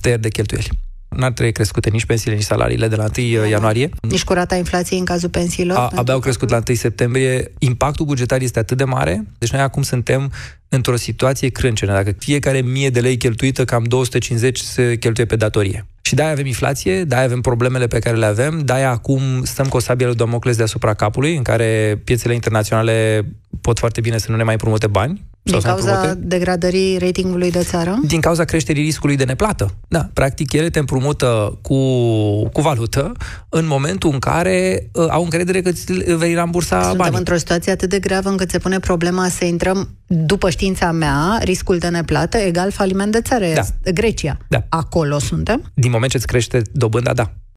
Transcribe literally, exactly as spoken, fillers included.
tăieri de cheltuieli. N-ar trebui crescute nici pensiile, nici salariile de la întâi ianuarie. Nici cu rata inflației în cazul pensiilor? A, abia au crescut la întâi septembrie. Impactul bugetar este atât de mare, deci noi acum suntem într-o situație crâncenă. Dacă fiecare mie de lei cheltuită, cam două sute cincizeci se cheltuie pe datorie. Și de-aia avem inflație, de-aia avem problemele pe care le avem, de-aia acum stăm cu o sabie lui Damocles deasupra capului, în care piețele internaționale pot foarte bine să nu ne mai împrumute bani. Din cauza degradării ratingului de țară? Din cauza creșterii riscului de neplată. Da, practic ele te împrumută cu, cu valută în momentul în care uh, au încredere că îți vei rambursa Suntem banii. Suntem într-o situație atât de gravă încât se pune problema să intrăm, după știința mea, riscul de neplată egal faliment de țară. Da. Grecia. Da. Acolo suntem? Din moment ce îți crește dobânda, da.